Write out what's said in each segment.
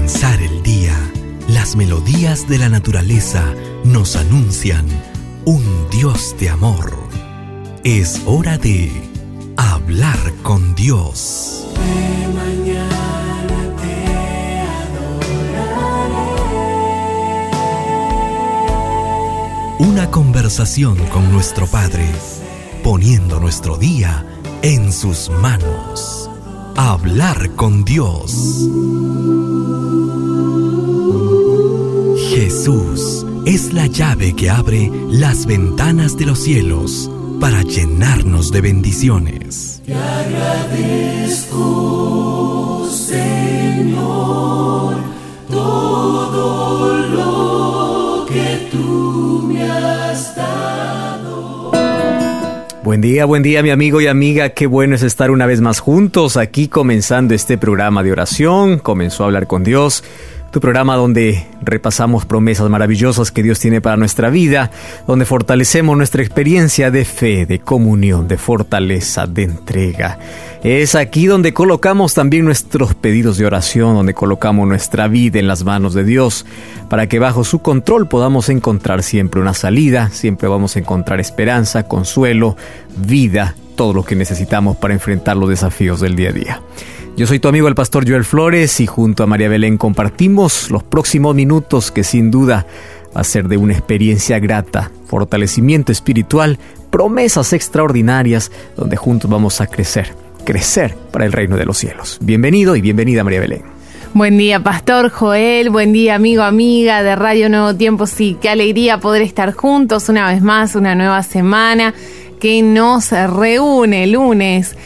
comenzar el día, las melodías de la naturaleza nos anuncian un Dios de amor. Es hora de hablar con Dios. De mañana te adoraré. Una conversación con nuestro Padre, poniendo nuestro día en sus manos. Hablar con Dios. Jesús es la llave que abre las ventanas de los cielos para llenarnos de bendiciones. Te agradezco, Señor, todo lo que tú me has dado. Buen día, mi amigo y amiga. Qué bueno es estar una vez más juntos aquí comenzando este programa de oración. Comenzó a hablar con Dios. Tu programa donde repasamos promesas maravillosas que Dios tiene para nuestra vida, donde fortalecemos nuestra experiencia de fe, de comunión, de fortaleza, de entrega. Es aquí donde colocamos también nuestros pedidos de oración, donde colocamos nuestra vida en las manos de Dios, para que bajo su control podamos encontrar siempre una salida, siempre vamos a encontrar esperanza, consuelo, vida, todo lo que necesitamos para enfrentar los desafíos del día a día. Yo soy tu amigo el pastor Joel Flores y junto a María Belén compartimos los próximos minutos que sin duda va a ser de una experiencia grata, fortalecimiento espiritual, promesas extraordinarias donde juntos vamos a crecer para el reino de los cielos. Bienvenido y bienvenida María Belén. Buen día, Pastor Joel, buen día, amigo, amiga de Radio Nuevo Tiempo. Sí, qué alegría poder estar juntos una vez más, una nueva semana que nos reúne lunes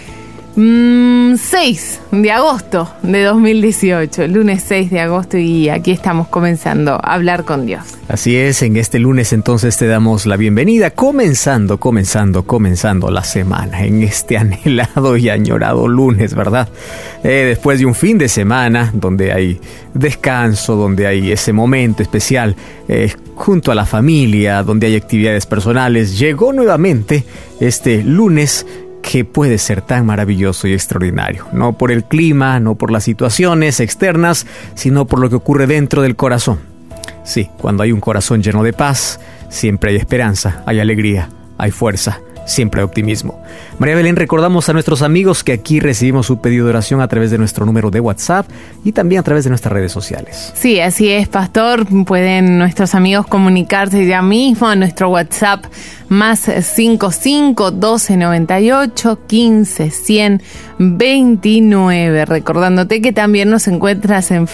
6 de agosto de 2018, lunes 6 de agosto, y aquí estamos comenzando a hablar con Dios. Así es, en este lunes entonces te damos la bienvenida, comenzando la semana, en este anhelado y añorado lunes, ¿verdad? Después de un fin de semana donde hay descanso, donde hay ese momento especial junto a la familia, donde hay actividades personales, llegó nuevamente este lunes que puede ser tan maravilloso y extraordinario, no por el clima, no por las situaciones externas, sino por lo que ocurre dentro del corazón. Sí, cuando hay un corazón lleno de paz, siempre hay esperanza, hay alegría, hay fuerza, siempre hay optimismo. María Belén, recordamos a nuestros amigos que aquí recibimos su pedido de oración a través de nuestro número de WhatsApp y también a través de nuestras redes sociales. Sí, así es, Pastor. Pueden nuestros amigos comunicarse ya mismo a nuestro WhatsApp más 55 12 98 15 100 29. Recordándote que también nos encuentras en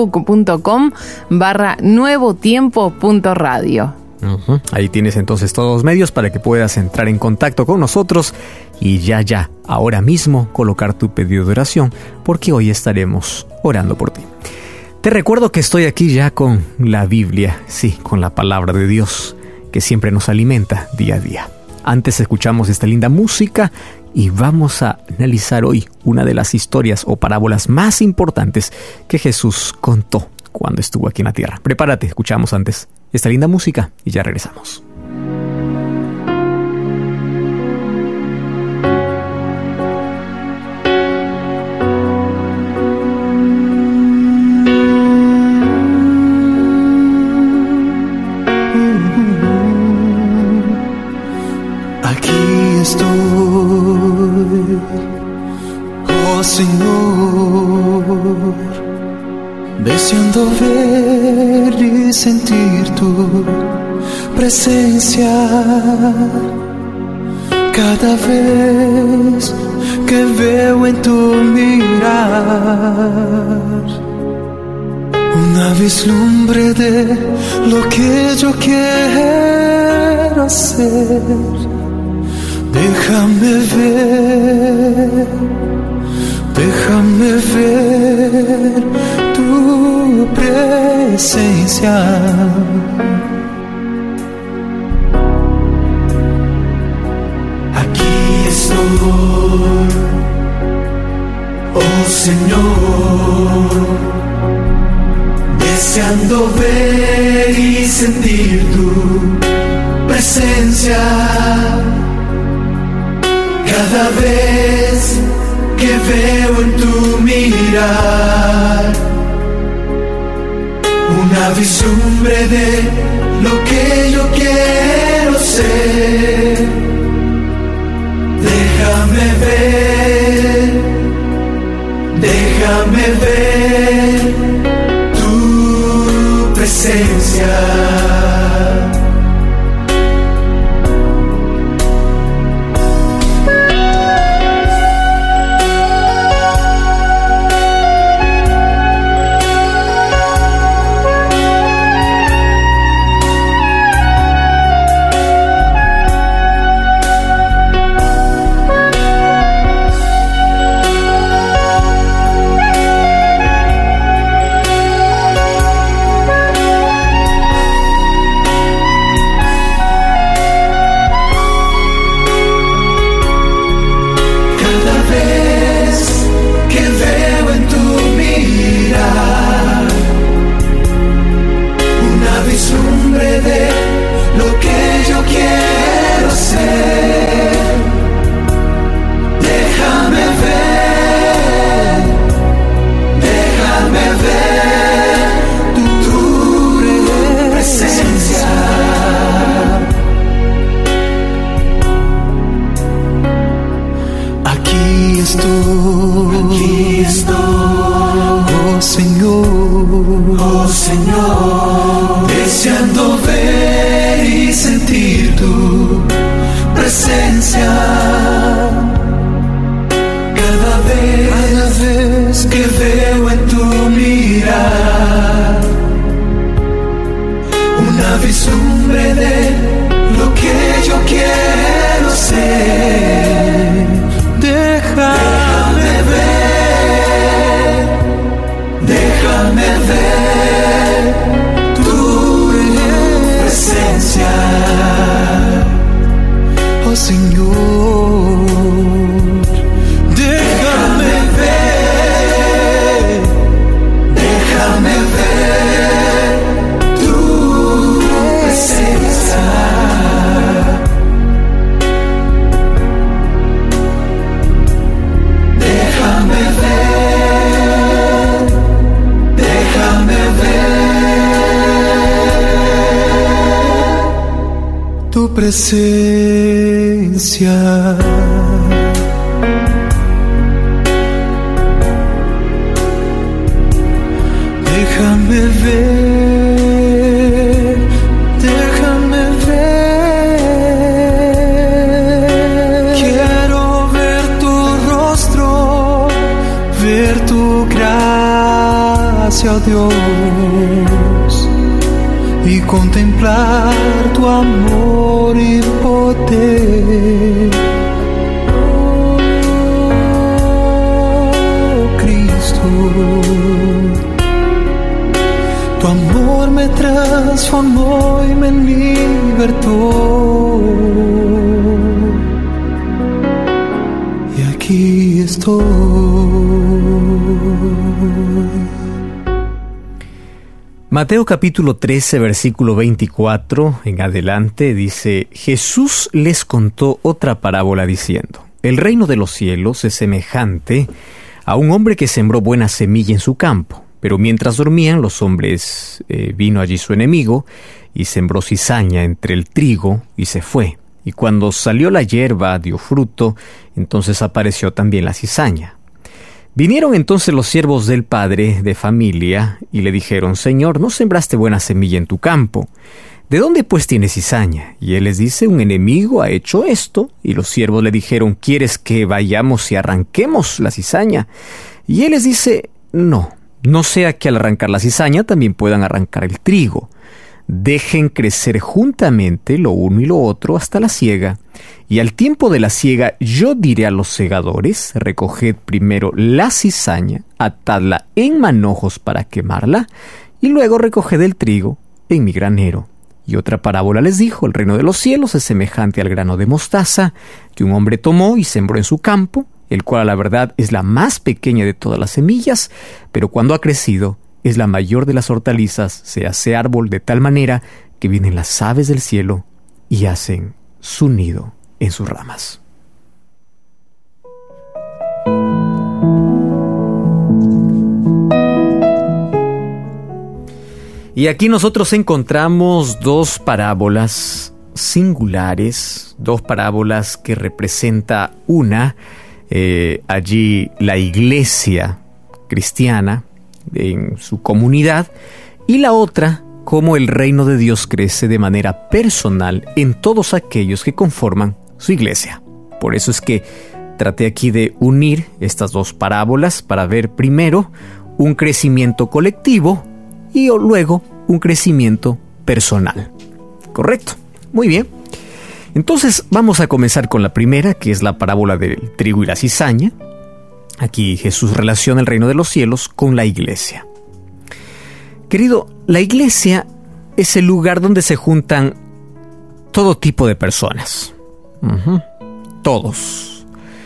facebook.com/nuevotiempo.radio. Ahí tienes entonces todos los medios para que puedas entrar en contacto con nosotros y ya, ahora mismo colocar tu pedido de oración, porque hoy estaremos orando por ti. Te recuerdo que estoy aquí ya con la Biblia, sí, con la palabra de Dios, que siempre nos alimenta día a día. Antes escuchamos esta linda música y vamos a analizar hoy una de las historias o parábolas más importantes que Jesús contó cuando estuvo aquí en la tierra. Prepárate, escuchamos antes esta linda música y ya regresamos. Aquí estoy, oh Señor, deseando ver y sentir tu presencia cada vez que veo en tu mirar una vislumbre de lo que yo quiero hacer. Déjame ver tu presencia. Aquí estoy, oh Señor, deseando ver y sentir tu presencia. Cada vez que veo en tu mirar una vislumbre de lo que yo quiero ser. Déjame ver tu presencia. Aquí estoy, oh Señor, deseando ver y sentir tu presencia. Cada vez que veo en tu mirar una vislumbre de lo que yo quiero ser. Déjame ver tu presencia, oh Señor. Déjame ver tu presencia. Tu presencia. Déjame ver. Quiero ver tu rostro, ver tu gracia, oh Dios, y contemplar tu amor y poder. Oh Cristo, tu amor me transformó y me libertó. Y aquí estoy. Mateo capítulo 13, versículo 24 en adelante dice: Jesús les contó otra parábola diciendo: El reino de los cielos es semejante a un hombre que sembró buena semilla en su campo. Pero mientras dormían los hombres, vino allí su enemigo y sembró cizaña entre el trigo y se fue. Y cuando salió la hierba, dio fruto, entonces apareció también la cizaña. Vinieron entonces los siervos del padre de familia y le dijeron: Señor, ¿no sembraste buena semilla en tu campo? ¿De dónde pues tienes cizaña? Y él les dice: un enemigo ha hecho esto. Y los siervos le dijeron: ¿quieres que vayamos y arranquemos la cizaña? Y él les dice: no sea que al arrancar la cizaña también puedan arrancar el trigo. Dejen crecer juntamente lo uno y lo otro hasta la siega. Y al tiempo de la siega yo diré a los segadores: recoged primero la cizaña, atadla en manojos para quemarla, y luego recoged el trigo en mi granero. Y otra parábola les dijo: el reino de los cielos es semejante al grano de mostaza, que un hombre tomó y sembró en su campo, el cual a la verdad es la más pequeña de todas las semillas, pero cuando ha crecido es la mayor de las hortalizas, se hace árbol de tal manera que vienen las aves del cielo y hacen su nido en sus ramas. Y aquí nosotros encontramos dos parábolas singulares, dos parábolas que representa una, allí la iglesia cristiana en su comunidad, y la otra, cómo el reino de Dios crece de manera personal en todos aquellos que conforman su iglesia. Por eso es que traté aquí de unir estas dos parábolas para ver primero un crecimiento colectivo y luego un crecimiento personal. ¿Correcto? Muy bien. Entonces vamos a comenzar con la primera, que es la parábola del trigo y la cizaña. Aquí Jesús relaciona el reino de los cielos con la iglesia. Querido, la iglesia es el lugar donde se juntan todo tipo de personas. Todos.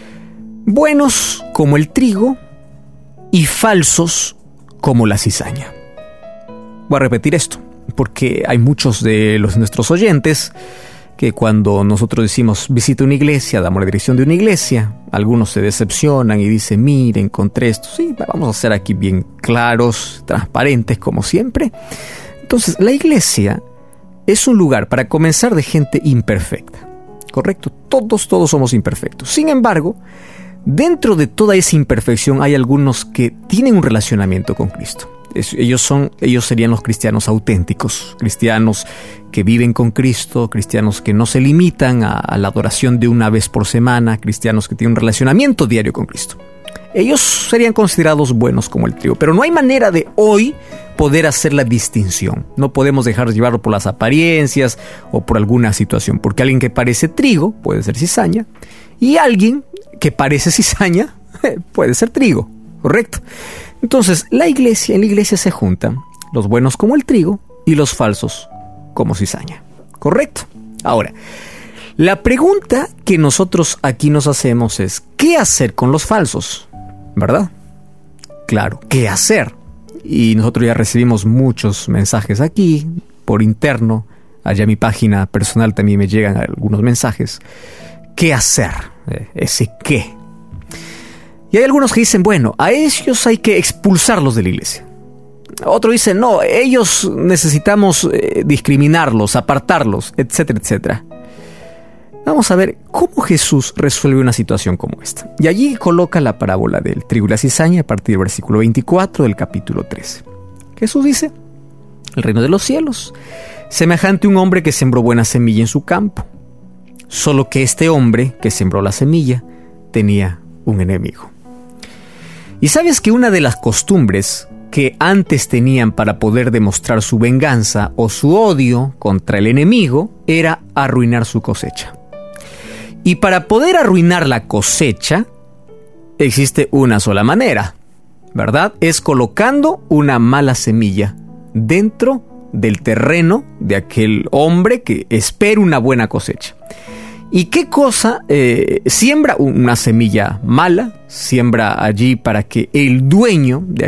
Buenos como el trigo y falsos como la cizaña. Voy a repetir esto, porque hay muchos de nuestros oyentes que cuando nosotros decimos visita una iglesia, damos la dirección de una iglesia, algunos se decepcionan y dicen, mire, encontré esto. Sí, vamos a ser aquí bien claros, transparentes como siempre. Entonces, la iglesia es un lugar para comenzar de gente imperfecta, ¿correcto? Todos somos imperfectos. Sin embargo, dentro de toda esa imperfección hay algunos que tienen un relacionamiento con Cristo. Ellos serían los cristianos auténticos, cristianos que viven con Cristo, cristianos que no se limitan a la adoración de una vez por semana, cristianos que tienen un relacionamiento diario con Cristo. Ellos serían considerados buenos como el trigo, pero no hay manera de hoy poder hacer la distinción. No podemos dejar llevarlo por las apariencias o por alguna situación, porque alguien que parece trigo puede ser cizaña y alguien que parece cizaña puede ser trigo, ¿correcto? Entonces, en la iglesia se juntan los buenos como el trigo y los falsos como cizaña. ¿Correcto? Ahora, la pregunta que nosotros aquí nos hacemos es, ¿qué hacer con los falsos? ¿Verdad? Claro, ¿qué hacer? Y nosotros ya recibimos muchos mensajes aquí, por interno. Allá en mi página personal también me llegan algunos mensajes. ¿Qué hacer? Ese qué. Y hay algunos que dicen, bueno, a ellos hay que expulsarlos de la iglesia. Otros dicen, no, ellos necesitamos discriminarlos, apartarlos, etcétera, etcétera. Vamos a ver cómo Jesús resuelve una situación como esta. Y allí coloca la parábola del trigo y la cizaña a partir del versículo 24 del capítulo 13. Jesús dice, el reino de los cielos, semejante a un hombre que sembró buena semilla en su campo. Solo que este hombre que sembró la semilla tenía un enemigo. Y sabes que una de las costumbres que antes tenían para poder demostrar su venganza o su odio contra el enemigo era arruinar su cosecha. Y para poder arruinar la cosecha existe una sola manera, ¿verdad? Es colocando una mala semilla dentro del terreno de aquel hombre que espera una buena cosecha. ¿Y qué cosa siembra? Una semilla mala, siembra allí para que el dueño de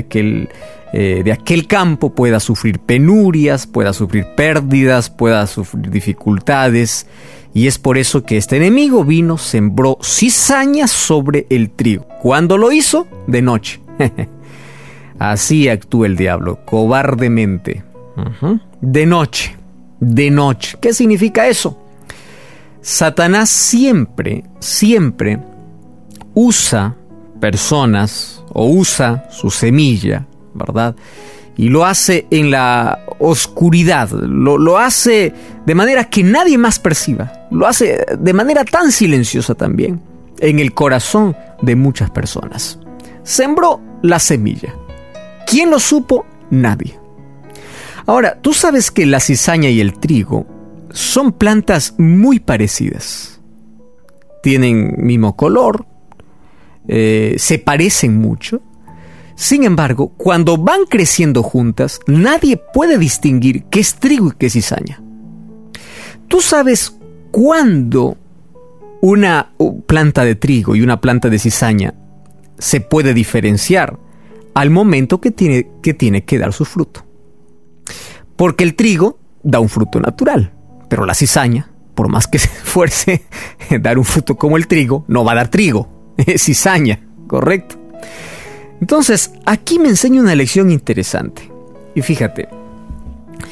aquel campo pueda sufrir penurias, pueda sufrir pérdidas, pueda sufrir dificultades. Y es por eso que este enemigo vino, sembró cizaña sobre el trigo. ¿Cuándo lo hizo? De noche. Así actúa el diablo, cobardemente. De noche. ¿Qué significa eso? Satanás siempre usa personas o usa su semilla, ¿verdad? Y lo hace en la oscuridad, lo hace de manera que nadie más perciba, lo hace de manera tan silenciosa también, en el corazón de muchas personas. Sembró la semilla. ¿Quién lo supo? Nadie. Ahora, tú sabes que la cizaña y el trigo son plantas muy parecidas. Tienen mismo color, se parecen mucho. Sin embargo, cuando van creciendo juntas, nadie puede distinguir qué es trigo y qué es cizaña. ¿Tú sabes cuándo una planta de trigo y una planta de cizaña se puede diferenciar? Al momento que tiene que dar su fruto. Porque el trigo da un fruto natural, pero la cizaña, por más que se esfuerce en dar un fruto como el trigo, no va a dar trigo, es cizaña, ¿correcto? Entonces, aquí me enseña una lección interesante. Y fíjate,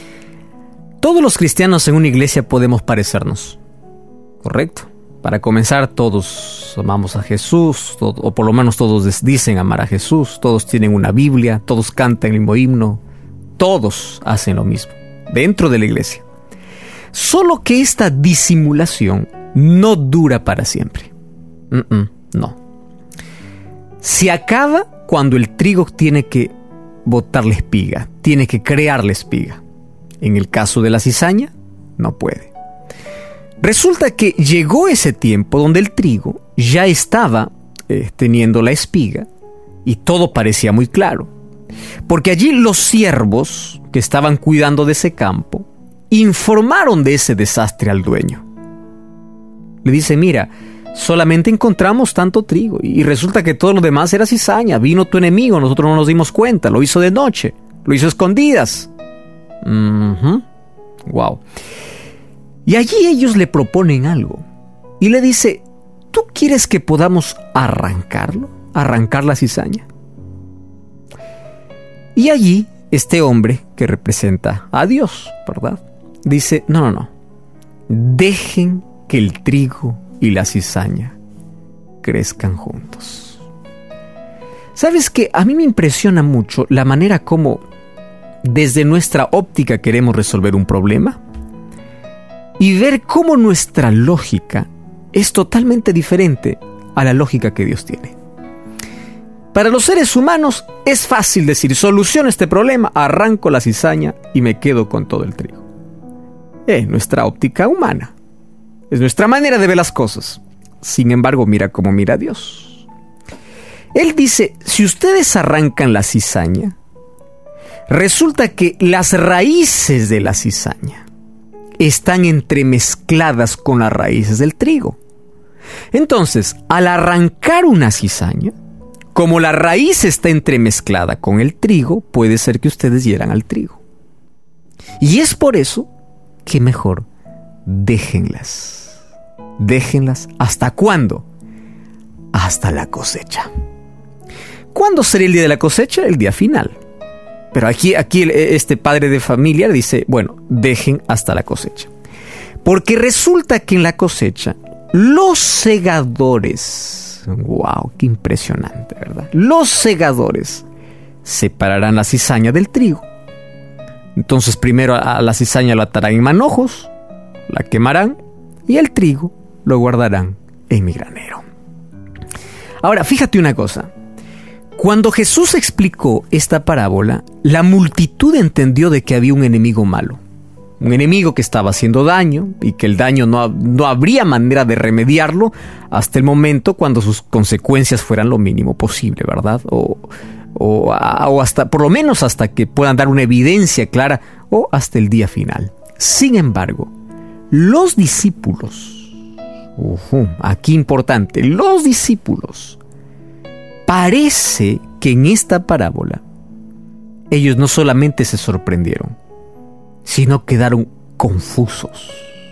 Todos los cristianos en una iglesia podemos parecernos, ¿correcto? Para comenzar, todos amamos a Jesús, o por lo menos todos dicen amar a Jesús, todos tienen una Biblia, todos cantan el mismo himno, todos hacen lo mismo, dentro de la iglesia. Solo que esta disimulación no dura para siempre. No. Se acaba cuando el trigo tiene que botar la espiga, tiene que crear la espiga. En el caso de la cizaña, no puede. Resulta que llegó ese tiempo donde el trigo ya estaba teniendo la espiga y todo parecía muy claro. Porque allí los siervos que estaban cuidando de ese campo informaron de ese desastre al dueño. Le dice, mira, solamente encontramos tanto trigo y resulta que todo lo demás era cizaña. Vino tu enemigo, nosotros no nos dimos cuenta, lo hizo de noche, lo hizo a escondidas. Wow. Y allí ellos le proponen algo y le dice, ¿tú quieres que podamos arrancarlo? Arrancar la cizaña. Y allí este hombre que representa a Dios, ¿verdad? Dice, no. Dejen que el trigo y la cizaña crezcan juntos. ¿Sabes qué? A mí me impresiona mucho la manera como desde nuestra óptica queremos resolver un problema y ver cómo nuestra lógica es totalmente diferente a la lógica que Dios tiene. Para los seres humanos es fácil decir, soluciono este problema, arranco la cizaña y me quedo con todo el trigo. Es nuestra óptica humana. Es nuestra manera de ver las cosas. Sin embargo, mira cómo mira Dios. Él dice, si ustedes arrancan la cizaña, resulta que las raíces de la cizaña están entremezcladas con las raíces del trigo. Entonces, al arrancar una cizaña, como la raíz está entremezclada con el trigo, puede ser que ustedes hieran al trigo. Y es por eso que mejor déjenlas. Déjenlas. ¿Hasta cuándo? Hasta la cosecha. ¿Cuándo sería el día de la cosecha? El día final. Pero aquí este padre de familia dice, bueno, dejen hasta la cosecha. Porque resulta que en la cosecha, los segadores, wow, qué impresionante, ¿verdad? Los segadores separarán la cizaña del trigo. Entonces primero a la cizaña la atarán en manojos, la quemarán y el trigo lo guardarán en mi granero. Ahora, fíjate una cosa. Cuando Jesús explicó esta parábola, la multitud entendió de que había un enemigo malo. Un enemigo que estaba haciendo daño y que el daño no habría manera de remediarlo hasta el momento cuando sus consecuencias fueran lo mínimo posible, ¿verdad? O hasta, por lo menos hasta que puedan dar una evidencia clara o hasta el día final. Sin embargo, los discípulos, aquí importante, los discípulos, parece que en esta parábola ellos no solamente se sorprendieron, sino quedaron confusos.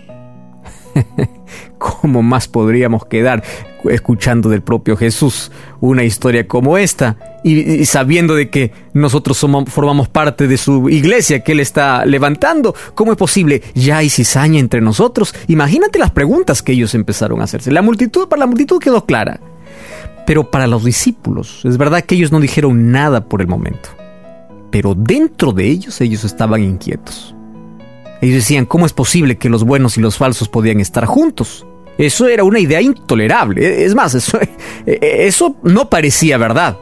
¿Cómo más podríamos quedar escuchando del propio Jesús una historia como esta y sabiendo de que nosotros formamos parte de su iglesia que Él está levantando? ¿Cómo es posible? ¿Ya hay cizaña entre nosotros? Imagínate las preguntas que ellos empezaron a hacerse. Para la multitud quedó clara, pero para los discípulos es verdad que ellos no dijeron nada por el momento, pero dentro de ellos estaban inquietos. Ellos decían, ¿cómo es posible que los buenos y los falsos podían estar juntos? Eso era una idea intolerable. Es más, eso no parecía verdad.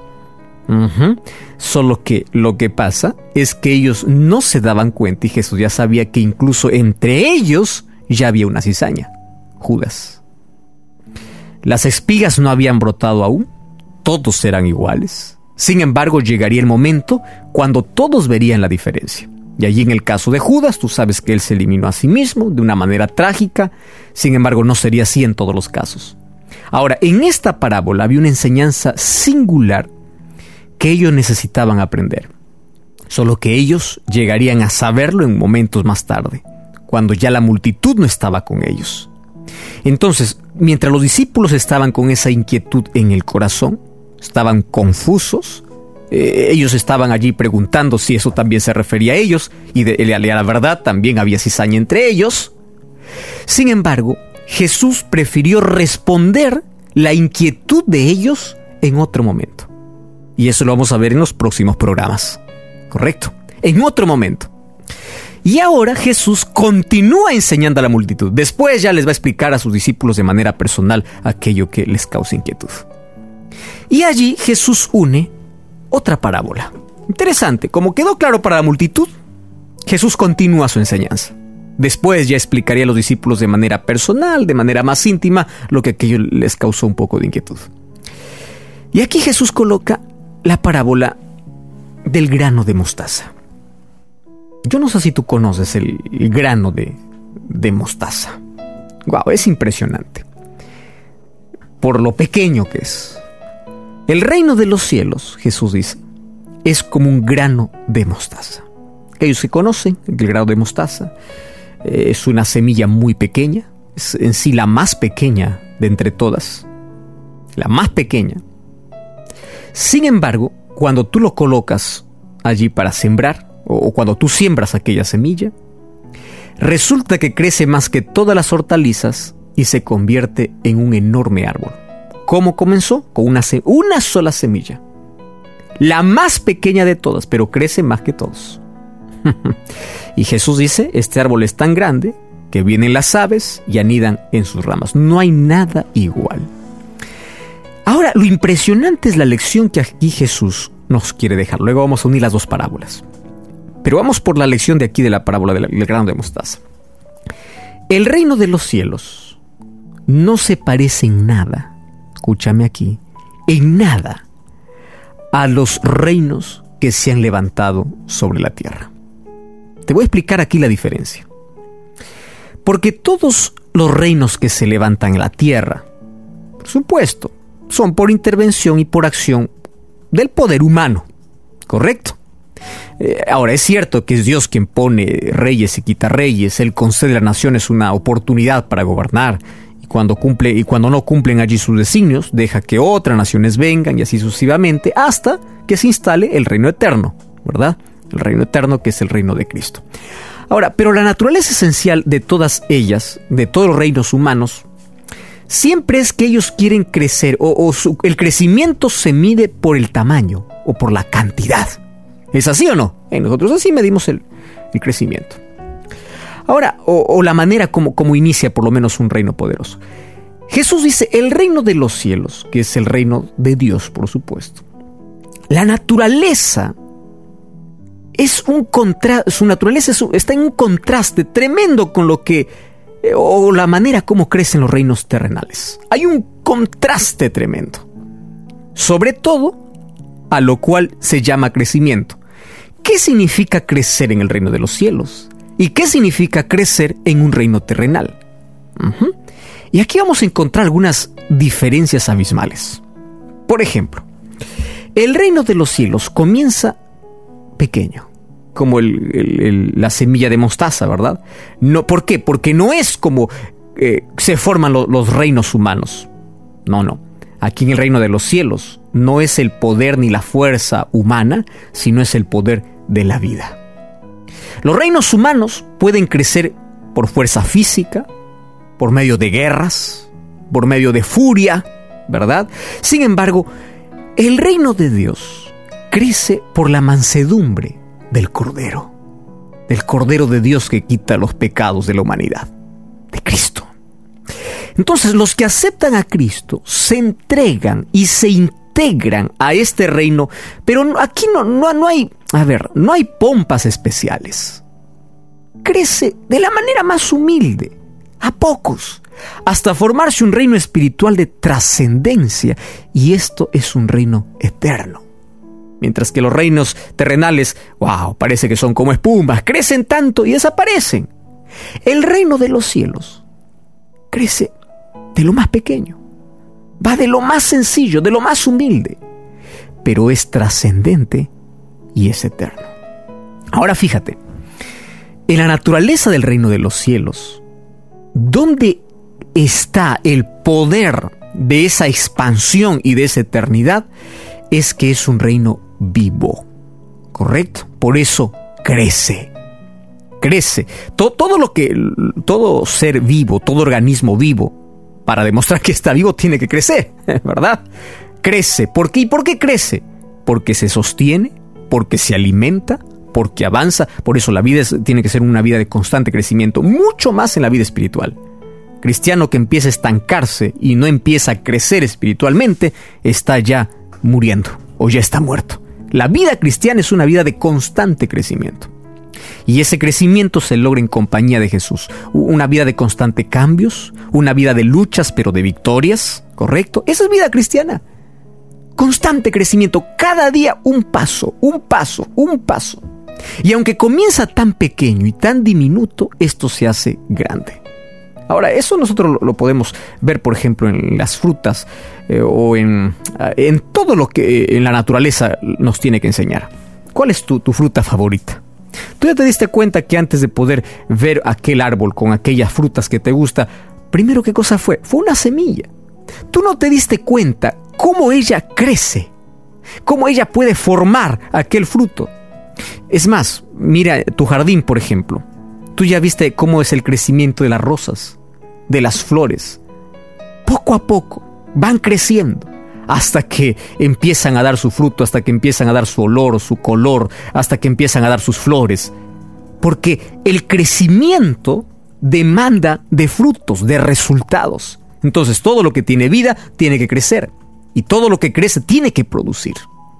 Solo que lo que pasa es que ellos no se daban cuenta y Jesús ya sabía que incluso entre ellos ya había una cizaña, Judas. Las espigas no habían brotado aún, todos eran iguales. Sin embargo, llegaría el momento cuando todos verían la diferencia. Y allí en el caso de Judas, tú sabes que él se eliminó a sí mismo de una manera trágica. Sin embargo, no sería así en todos los casos. Ahora, en esta parábola había una enseñanza singular que ellos necesitaban aprender. Solo que ellos llegarían a saberlo en momentos más tarde, cuando ya la multitud no estaba con ellos. Entonces, mientras los discípulos estaban con esa inquietud en el corazón, estaban confusos, Ellos estaban allí preguntando si eso también se refería a ellos, y a la verdad también había cizaña entre ellos. Sin embargo, Jesús prefirió responder la inquietud de ellos en otro momento. Y eso lo vamos a ver en los próximos programas. ¿Correcto? En otro momento. Y ahora Jesús continúa enseñando a la multitud. Después ya les va a explicar a sus discípulos de manera personal aquello que les causa inquietud. Y allí Jesús une otra parábola. Interesante, como quedó claro para la multitud, Jesús continúa su enseñanza. Después ya explicaría a los discípulos de manera personal, de manera más íntima, lo que aquello les causó un poco de inquietud. Y aquí Jesús coloca la parábola del grano de mostaza. Yo no sé si tú conoces el grano de mostaza. Wow, es impresionante. Por lo pequeño que es. El reino de los cielos, Jesús dice, es como un grano de mostaza. Aquellos que conocen el grano de mostaza, es una semilla muy pequeña, es en sí la más pequeña de entre todas, la más pequeña. Sin embargo, cuando tú lo colocas allí para sembrar, o cuando tú siembras aquella semilla, resulta que crece más que todas las hortalizas y se convierte en un enorme árbol. ¿Cómo comenzó? Con una sola semilla, la más pequeña de todas, pero crece más que todos. Y Jesús dice, este árbol es tan grande que vienen las aves y anidan en sus ramas. No hay nada igual. Ahora, lo impresionante es la lección que aquí Jesús nos quiere dejar. Luego vamos a unir las dos parábolas. Pero vamos por la lección de aquí de la parábola del grano de mostaza. El reino de los cielos no se parece en nada, escúchame aquí, en nada a los reinos que se han levantado sobre la tierra. Te voy a explicar aquí la diferencia. Porque todos los reinos que se levantan en la tierra, por supuesto, son por intervención y por acción del poder humano, ¿correcto? Ahora, es cierto que es Dios quien pone reyes y quita reyes. Él concede a las naciones una oportunidad para gobernar. Y cuando no cumplen allí sus designios, deja que otras naciones vengan y así sucesivamente hasta que se instale el reino eterno, ¿verdad? El reino eterno, que es el reino de Cristo. Ahora, pero la naturaleza esencial de todas ellas, de todos los reinos humanos, siempre es que ellos quieren crecer el crecimiento se mide por el tamaño o por la cantidad. ¿Es así o no? Nosotros así medimos el crecimiento. Ahora, o la manera como inicia por lo menos un reino poderoso. Jesús dice, el reino de los cielos, que es el reino de Dios, por supuesto. La naturaleza es un contraste, su naturaleza está en un contraste tremendo con lo que, o la manera como crecen los reinos terrenales. Hay un contraste tremendo. Sobre todo, a lo cual se llama crecimiento. ¿Qué significa crecer en el reino de los cielos? ¿Y qué significa crecer en un reino terrenal? Y aquí vamos a encontrar algunas diferencias abismales. Por ejemplo, el reino de los cielos comienza pequeño, como la semilla de mostaza, ¿verdad? No, ¿por qué? Porque no es como se forman los reinos humanos. No. Aquí en el reino de los cielos no es el poder ni la fuerza humana, sino es el poder de la vida. Los reinos humanos pueden crecer por fuerza física, por medio de guerras, por medio de furia, ¿verdad? Sin embargo, el reino de Dios crece por la mansedumbre del Cordero de Dios que quita los pecados de la humanidad, de Cristo. Entonces, los que aceptan a Cristo se entregan y se integran a este reino, pero aquí no hay pompas especiales. Crece de la manera más humilde, a pocos, hasta formarse un reino espiritual de trascendencia, y esto es un reino eterno. Mientras que los reinos terrenales, parece que son como espumas, crecen tanto y desaparecen. El reino de los cielos crece de lo más pequeño, va de lo más sencillo, de lo más humilde, pero es trascendente y es eterno. Ahora fíjate, en la naturaleza del reino de los cielos, ¿dónde está el poder de esa expansión y de esa eternidad? Es que es un reino vivo. ¿Correcto? Por eso crece. Crece. Todo ser vivo, todo organismo vivo, para demostrar que está vivo, tiene que crecer, ¿verdad? Crece. ¿Por qué? ¿Y por qué crece? Porque se sostiene, porque se alimenta, porque avanza. Por eso la vida tiene que ser una vida de constante crecimiento, mucho más en la vida espiritual. Cristiano que empieza a estancarse y no empieza a crecer espiritualmente, está ya muriendo o ya está muerto. La vida cristiana es una vida de constante crecimiento. Y ese crecimiento se logra en compañía de Jesús. Una vida de constante cambios, una vida de luchas pero de victorias, ¿correcto? Esa es vida cristiana. Constante crecimiento, cada día un paso, un paso, un paso. Y aunque comienza tan pequeño y tan diminuto, esto se hace grande. Ahora, eso nosotros lo podemos ver, por ejemplo, en las frutas o en todo lo que en la naturaleza nos tiene que enseñar. ¿Cuál es tu fruta favorita? Tú ya te diste cuenta que antes de poder ver aquel árbol con aquellas frutas que te gusta, primero, ¿qué cosa fue? Fue una semilla. Tú no te diste cuenta cómo ella crece, cómo ella puede formar aquel fruto. Es más, mira tu jardín, por ejemplo. Tú ya viste cómo es el crecimiento de las rosas, de las flores. Poco a poco van creciendo hasta que empiezan a dar su fruto, hasta que empiezan a dar su olor, su color, hasta que empiezan a dar sus flores. Porque el crecimiento demanda de frutos, de resultados. Entonces todo lo que tiene vida tiene que crecer, y todo lo que crece tiene que producir.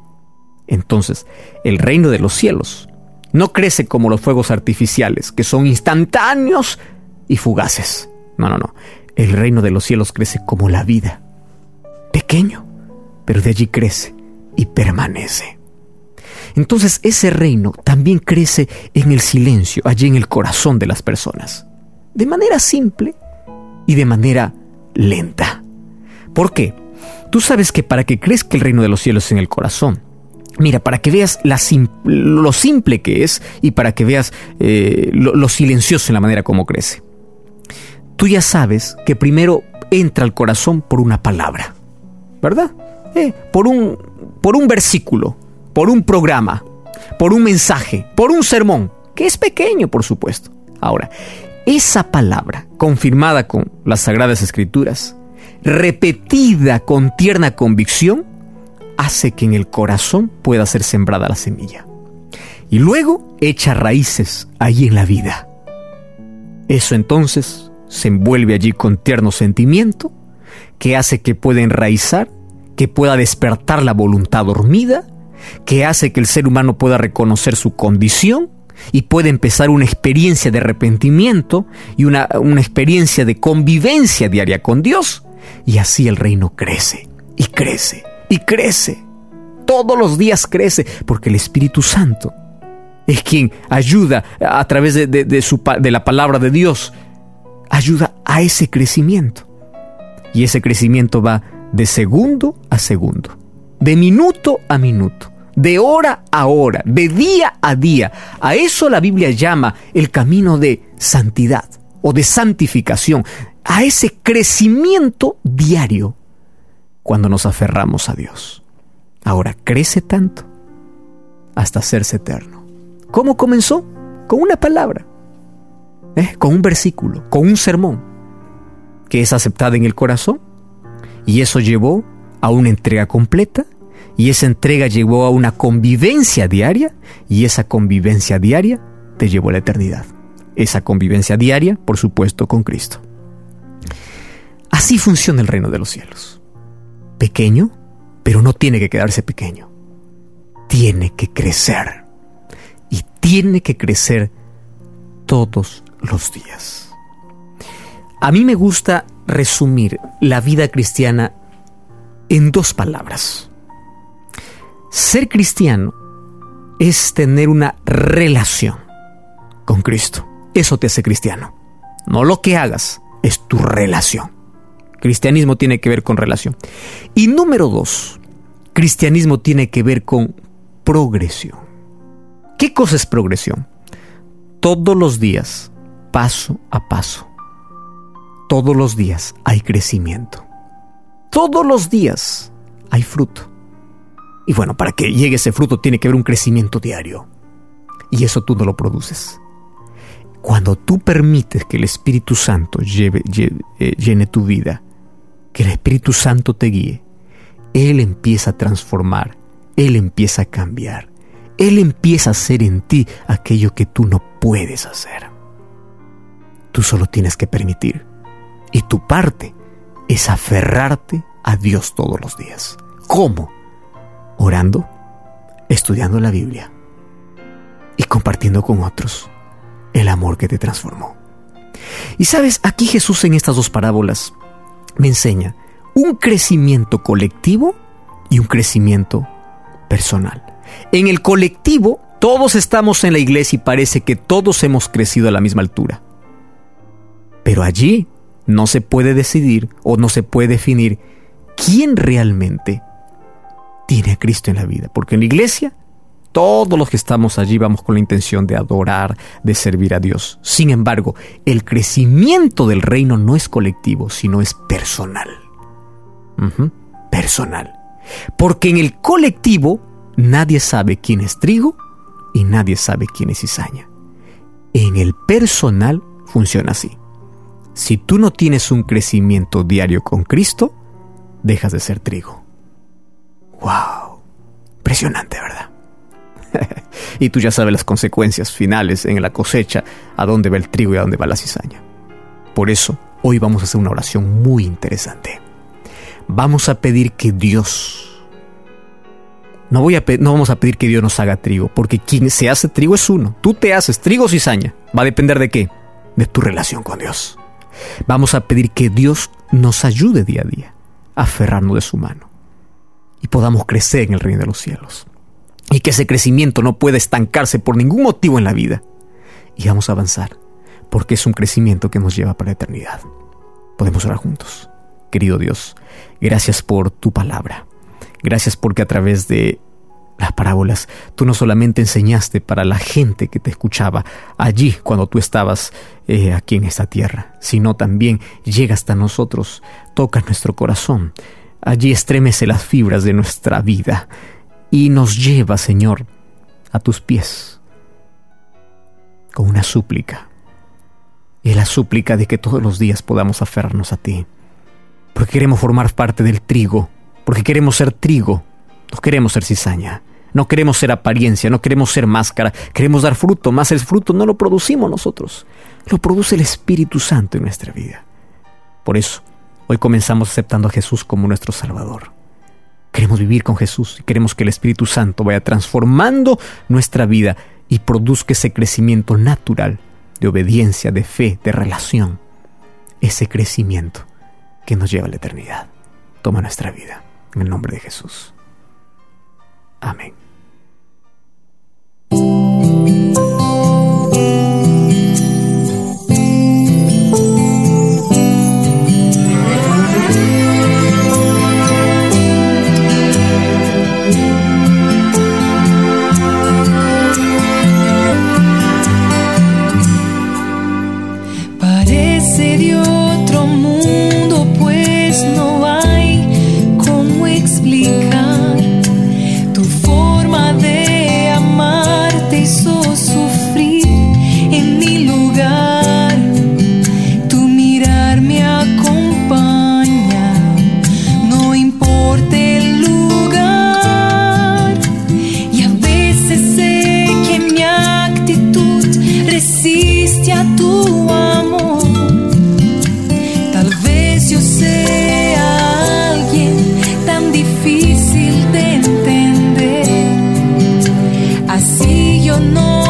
Entonces, el reino de los cielos no crece como los fuegos artificiales, que son instantáneos y fugaces. No. El reino de los cielos crece como la vida. Pequeño, pero de allí crece y permanece. Entonces, ese reino también crece en el silencio, allí en el corazón de las personas. De manera simple y de manera lenta. ¿Por qué? Tú sabes que para que crezca el reino de los cielos en el corazón, mira, para que veas lo simple que es y para que veas lo silencioso en la manera como crece. Tú ya sabes que primero entra al corazón por una palabra, ¿verdad? Por un versículo, por un programa, por un mensaje, por un sermón, que es pequeño, por supuesto. Ahora, esa palabra, confirmada con las Sagradas Escrituras, repetida con tierna convicción, hace que en el corazón pueda ser sembrada la semilla. Y luego echa raíces allí en la vida. Eso entonces se envuelve allí con tierno sentimiento, que hace que pueda enraizar, que pueda despertar la voluntad dormida, que hace que el ser humano pueda reconocer su condición y pueda empezar una experiencia de arrepentimiento y una experiencia de convivencia diaria con Dios. Y así el reino crece y crece y crece. Todos los días crece, porque el Espíritu Santo es quien ayuda a través de la palabra de Dios, ayuda a ese crecimiento. Y ese crecimiento va de segundo a segundo, de minuto a minuto, de hora a hora, de día a día. A eso la Biblia llama el camino de santidad o de santificación, a ese crecimiento diario cuando nos aferramos a Dios. Ahora crece tanto hasta hacerse eterno. ¿Cómo comenzó? Con una palabra, con un versículo, con un sermón que es aceptada en el corazón, y eso llevó a una entrega completa, y esa entrega llevó a una convivencia diaria, y esa convivencia diaria te llevó a la eternidad. Esa convivencia diaria, por supuesto, con Cristo. Así funciona el reino de los cielos. Pequeño, pero no tiene que quedarse pequeño. Tiene que crecer. Y tiene que crecer todos los días. A mí me gusta resumir la vida cristiana en 2 palabras. Ser cristiano es tener una relación con Cristo. Eso te hace cristiano. No lo que hagas, es tu relación. Cristianismo tiene que ver con relación. Y número 2, cristianismo tiene que ver con progresión. ¿Qué cosa es progresión? Todos los días, paso a paso. Todos los días hay crecimiento. Todos los días hay fruto. Y bueno, para que llegue ese fruto tiene que haber un crecimiento diario. Y eso tú no lo produces. Cuando tú permites que el Espíritu Santo llene tu vida, que el Espíritu Santo te guíe, Él empieza a transformar, Él empieza a cambiar, Él empieza a hacer en ti aquello que tú no puedes hacer. Tú solo tienes que permitir. Y tu parte es aferrarte a Dios todos los días. ¿Cómo? Orando, estudiando la Biblia y compartiendo con otros el amor que te transformó. Y sabes, aquí Jesús en estas dos parábolas me enseña un crecimiento colectivo y un crecimiento personal. En el colectivo, todos estamos en la iglesia y parece que todos hemos crecido a la misma altura. Pero allí no se puede decidir o no se puede definir quién realmente tiene a Cristo en la vida. Porque en la iglesia, todos los que estamos allí vamos con la intención de adorar, de servir a Dios. Sin embargo, el crecimiento del reino no es colectivo, sino es personal. Personal. Porque en el colectivo nadie sabe quién es trigo y nadie sabe quién es cizaña. En el personal funciona así. Si tú no tienes un crecimiento diario con Cristo, dejas de ser trigo. ¡Wow! Impresionante, ¿verdad? Y tú ya sabes las consecuencias finales en la cosecha, a dónde va el trigo y a dónde va la cizaña. Por eso, hoy vamos a hacer una oración muy interesante. Vamos a pedir que Dios... No vamos a pedir que Dios nos haga trigo, porque quien se hace trigo es uno. Tú te haces trigo o cizaña. ¿Va a depender de qué? De tu relación con Dios. Vamos a pedir que Dios nos ayude día a día a aferrarnos de su mano y podamos crecer en el reino de los cielos. Y que ese crecimiento no pueda estancarse por ningún motivo en la vida. Y vamos a avanzar, porque es un crecimiento que nos lleva para la eternidad. Podemos orar juntos. Querido Dios, gracias por tu palabra. Gracias porque a través de las parábolas tú no solamente enseñaste para la gente que te escuchaba allí cuando tú estabas aquí en esta tierra, sino también llega hasta nosotros, toca nuestro corazón. Allí estremece las fibras de nuestra vida y nos lleva, Señor, a tus pies con una súplica. Y la súplica de que todos los días podamos aferrarnos a ti, porque queremos formar parte del trigo, porque queremos ser trigo, no queremos ser cizaña, no queremos ser apariencia, no queremos ser máscara, queremos dar fruto, más el fruto no lo producimos nosotros, lo produce el Espíritu Santo en nuestra vida. Por eso, hoy comenzamos aceptando a Jesús como nuestro Salvador. Queremos vivir con Jesús y queremos que el Espíritu Santo vaya transformando nuestra vida y produzca ese crecimiento natural de obediencia, de fe, de relación. Ese crecimiento que nos lleva a la eternidad. Toma nuestra vida, en el nombre de Jesús. Amén. Parece de otro mundo, pues no hay cómo explicar tu forma de amar, te hizo sufrir en mi lugar. Tu mirar me acompaña, no importa el lugar. Y a veces sé que mi actitud resiste a tu amor. Tal vez yo sea alguien tan difícil de entender, así yo no